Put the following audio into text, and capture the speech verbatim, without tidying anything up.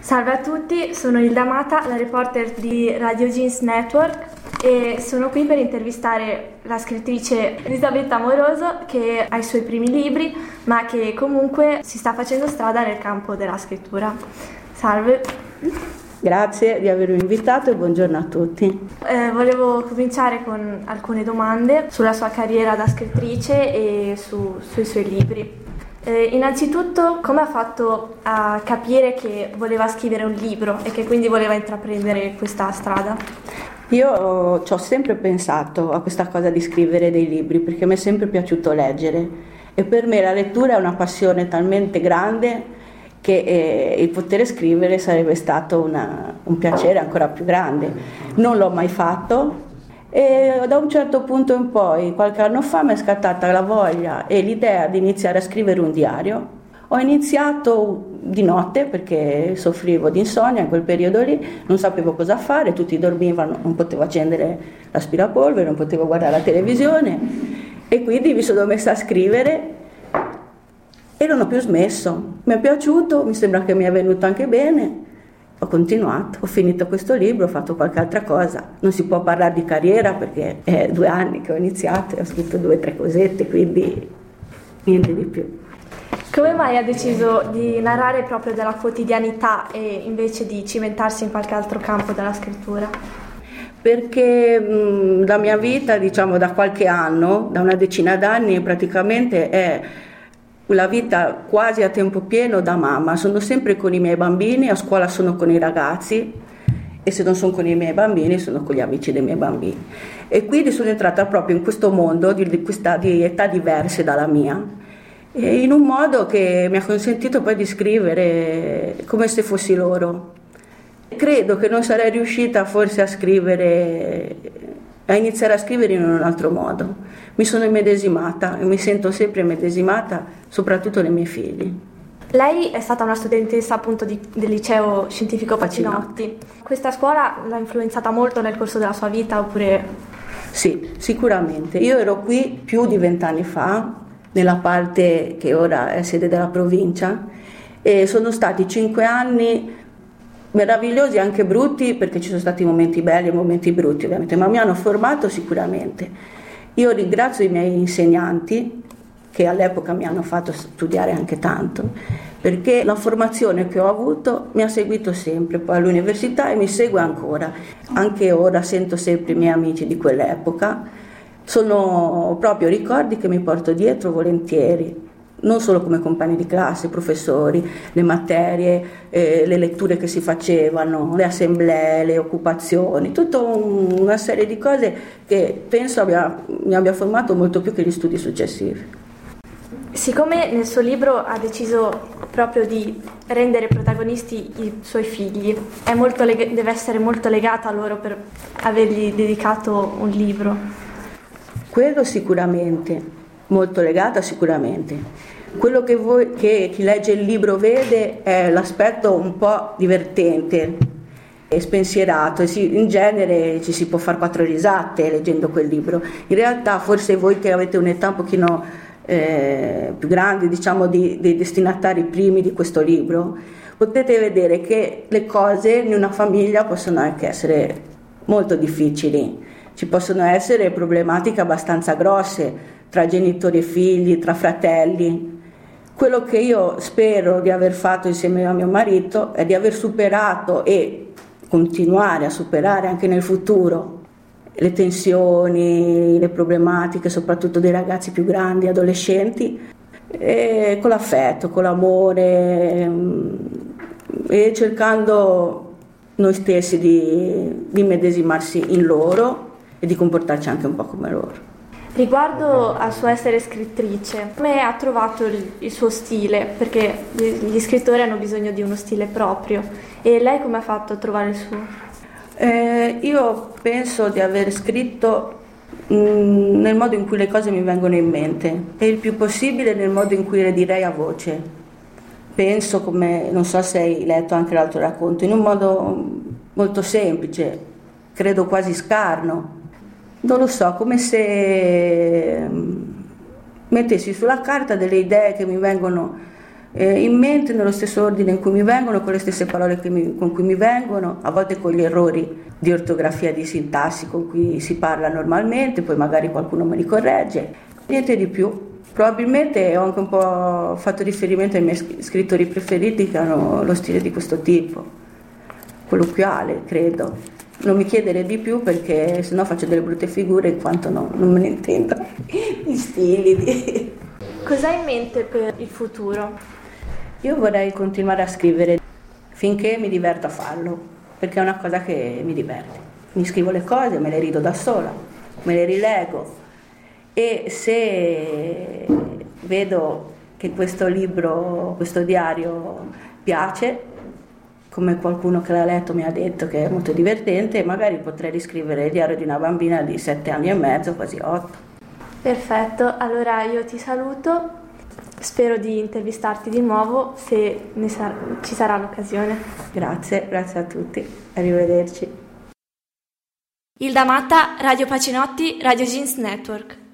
Salve a tutti, sono Hilda Mata, la reporter di Radio Jeans Network e sono qui per intervistare la scrittrice Elisabetta Amoroso, che ha i suoi primi libri ma che comunque si sta facendo strada nel campo della scrittura. Salve. Grazie di avermi invitato e buongiorno a tutti. Eh, volevo cominciare con alcune domande sulla sua carriera da scrittrice e su, sui suoi libri. Eh, innanzitutto, come ha fatto a capire che voleva scrivere un libro e che quindi voleva intraprendere questa strada? Io ci ho sempre pensato a questa cosa di scrivere dei libri perché mi è sempre piaciuto leggere e per me la lettura è una passione talmente grande che eh, il poter scrivere sarebbe stato una, un piacere ancora più grande. Non l'ho mai fatto e da un certo punto in poi, qualche anno fa, mi è scattata la voglia e l'idea di iniziare a scrivere un diario. Ho iniziato di notte perché soffrivo di insonnia in quel periodo lì, non sapevo cosa fare, tutti dormivano, non potevo accendere l'aspirapolvere, non potevo guardare la televisione e quindi mi sono messa a scrivere e non ho più smesso. Mi è piaciuto, mi sembra che mi è venuto anche bene. Ho continuato, ho finito questo libro, ho fatto qualche altra cosa. Non si può parlare di carriera perché è due anni che ho iniziato e ho scritto due o tre cosette, quindi niente di più. Come mai ha deciso di narrare proprio della quotidianità e invece di cimentarsi in qualche altro campo della scrittura? Perché mh, la mia vita, diciamo da qualche anno, da una decina d'anni praticamente è la vita quasi a tempo pieno da mamma. Sono sempre con i miei bambini, a scuola sono con i ragazzi e se non sono con i miei bambini sono con gli amici dei miei bambini. E quindi sono entrata proprio in questo mondo di, di, questa, di età diverse dalla mia, e in un modo che mi ha consentito poi di scrivere come se fossi loro. Credo che non sarei riuscita forse a scrivere, a iniziare a scrivere in un altro modo. Mi sono immedesimata e mi sento sempre immedesimata, soprattutto nei miei figli. Lei è stata una studentessa appunto di, del liceo scientifico Pacinotti. Questa scuola l'ha influenzata molto nel corso della sua vita oppure? Sì, sicuramente. Io ero qui più di vent'anni fa, nella parte che ora è sede della provincia, e sono stati cinque anni meravigliosi, anche brutti, perché ci sono stati momenti belli e momenti brutti ovviamente, ma mi hanno formato sicuramente. Io ringrazio i miei insegnanti che all'epoca mi hanno fatto studiare anche tanto, perché la formazione che ho avuto mi ha seguito sempre poi all'università e mi segue ancora. Anche ora sento sempre i miei amici di quell'epoca, sono proprio ricordi che mi porto dietro volentieri, non solo come compagni di classe, professori, le materie, eh, le letture che si facevano, le assemblee, le occupazioni, tutta un, una serie di cose che penso abbia, mi abbia formato molto più che gli studi successivi. Siccome nel suo libro ha deciso proprio di rendere protagonisti i suoi figli, è molto leg- deve essere molto legata a loro per avergli dedicato un libro. Quello sicuramente, molto legata sicuramente. Quello che, voi, che chi legge il libro vede è l'aspetto un po' divertente e spensierato, e si, in genere ci si può fare quattro risate leggendo quel libro. In realtà forse voi che avete un'età un pochino eh, più grande, diciamo, di, dei destinatari primi di questo libro, potete vedere che le cose in una famiglia possono anche essere molto difficili, ci possono essere problematiche abbastanza grosse tra genitori e figli, tra fratelli. Quello che io spero di aver fatto insieme a mio marito è di aver superato e continuare a superare anche nel futuro le tensioni, le problematiche, soprattutto dei ragazzi più grandi, adolescenti, e con l'affetto, con l'amore e cercando noi stessi di, di medesimarsi in loro e di comportarci anche un po' come loro. Riguardo al suo essere scrittrice, come ha trovato il, il suo stile? Perché gli scrittori hanno bisogno di uno stile proprio, e lei come ha fatto a trovare il suo? Eh, io penso di aver scritto mh, nel modo in cui le cose mi vengono in mente e il più possibile nel modo in cui le direi a voce. Penso, come non so se hai letto anche l'altro racconto, in un modo molto semplice, credo quasi scarno. Non lo so, come se mettessi sulla carta delle idee che mi vengono eh, in mente nello stesso ordine in cui mi vengono, con le stesse parole che mi, con cui mi vengono, a volte con gli errori di ortografia, di sintassi con cui si parla normalmente, poi magari qualcuno me li corregge, niente di più. Probabilmente ho anche un po' fatto riferimento ai miei scrittori preferiti che hanno lo stile di questo tipo, colloquiale, credo. Non mi chiedere di più perché sennò faccio delle brutte figure in quanto no, non me ne intendo di stili. Di... Cosa hai in mente per il futuro? Io vorrei continuare a scrivere finché mi diverto a farlo, perché è una cosa che mi diverte. Mi scrivo le cose, me le rido da sola, me le rilego. E se vedo che questo libro, questo diario piace, come qualcuno che l'ha letto mi ha detto che è molto divertente, magari potrei riscrivere il diario di una bambina di sette anni e mezzo, quasi otto. Perfetto, allora io ti saluto, spero di intervistarti di nuovo se ne sar- ci sarà l'occasione. Grazie, grazie a tutti, arrivederci. Ilda Matta, Radio Pacinotti, Radio Jeans Network.